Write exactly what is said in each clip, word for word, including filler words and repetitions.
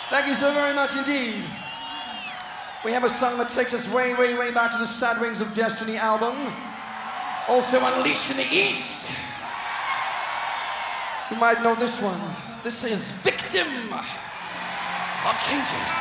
Thank you so very much indeed. We have a song that takes us way, way, way back to the Sad Wings of Destiny album. Also Unleashed in the East. You might know this one. This is Victim of Changes.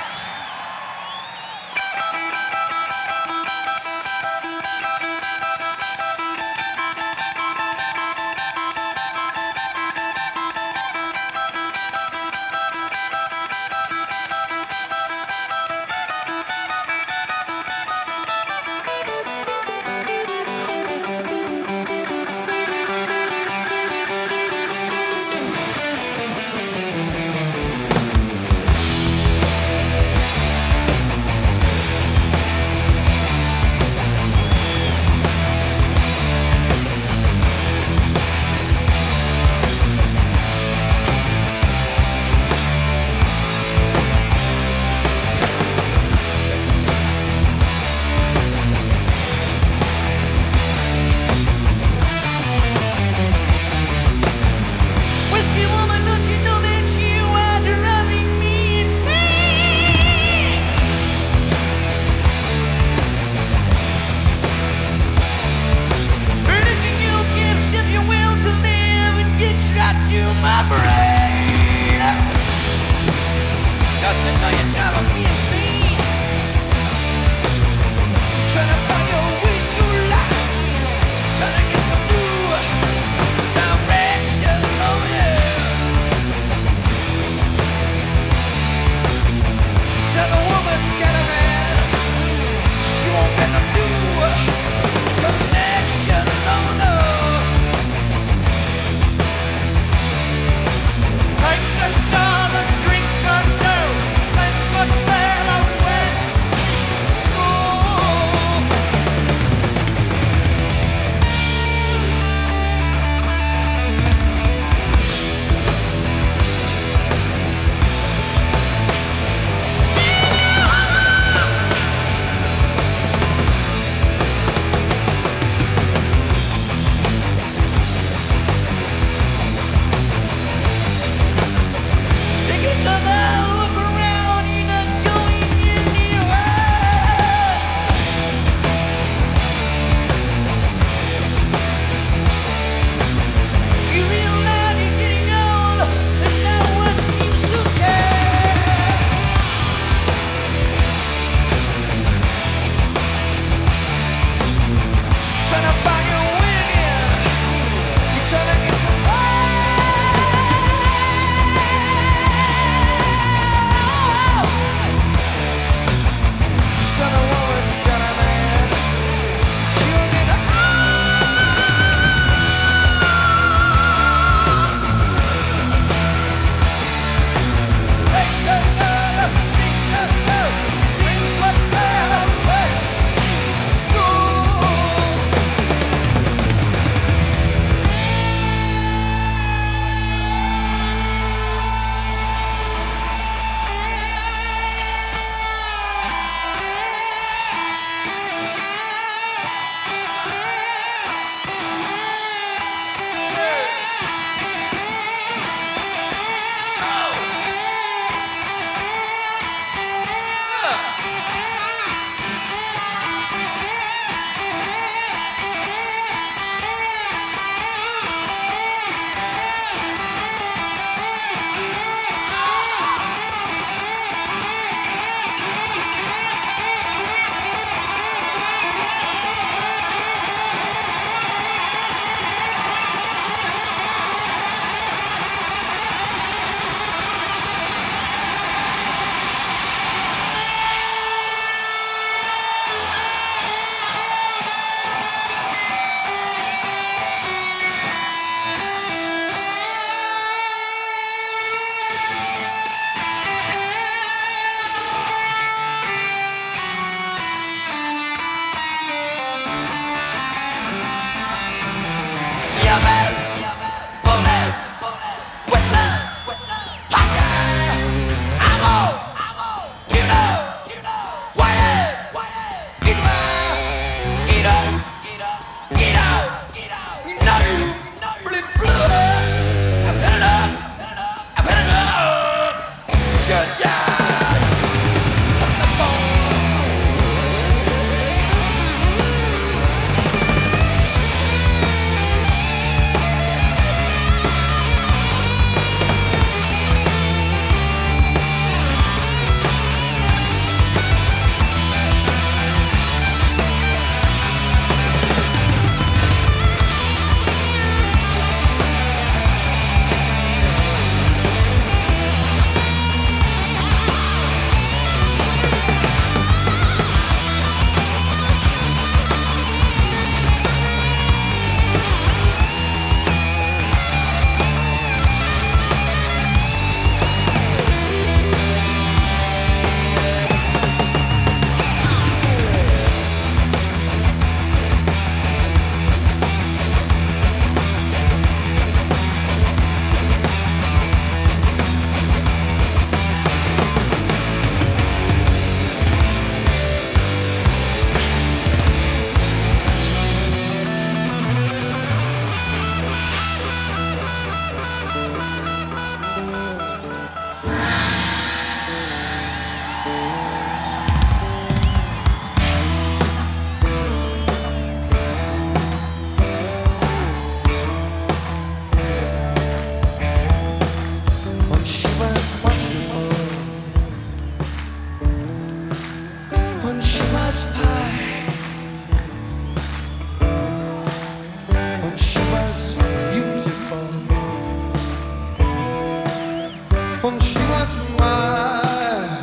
when she was mine.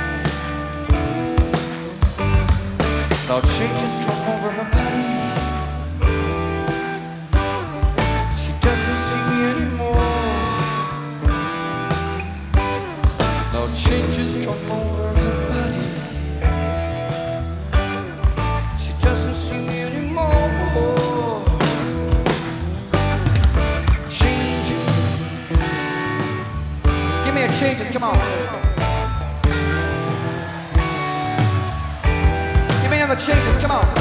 Now changes come over her body. She doesn't see me anymore. Now changes come over her body. She doesn't see me anymore. Changes. Give me a changes, come on. Give me another changes, come on.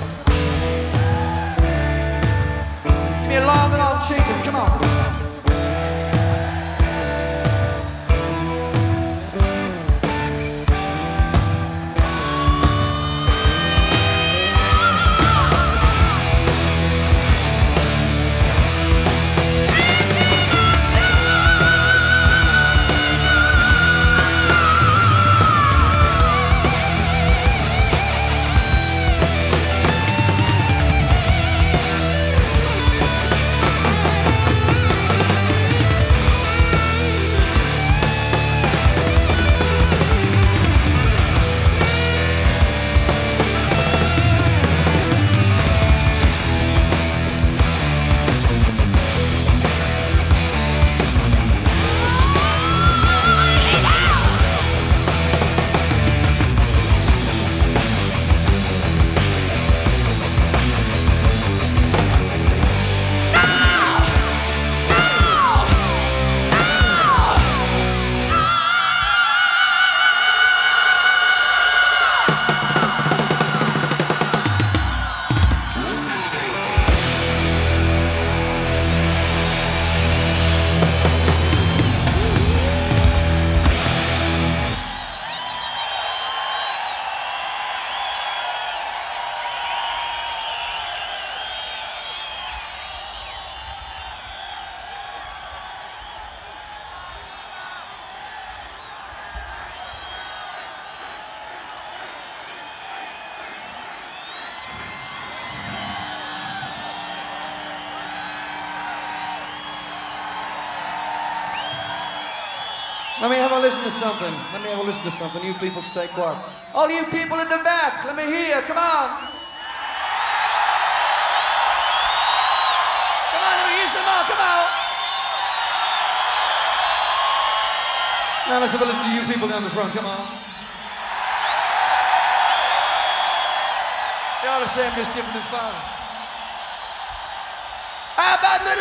Give me a long, long changes, come on. Let me have a listen to something. Let me have a listen to something. You people stay quiet. All you people in the back, let me hear. Come on. Come on, let me hear some more. Come on. Now let's have a listen to you people down the front. Come on. You ought to say I'm just different than fine. How about little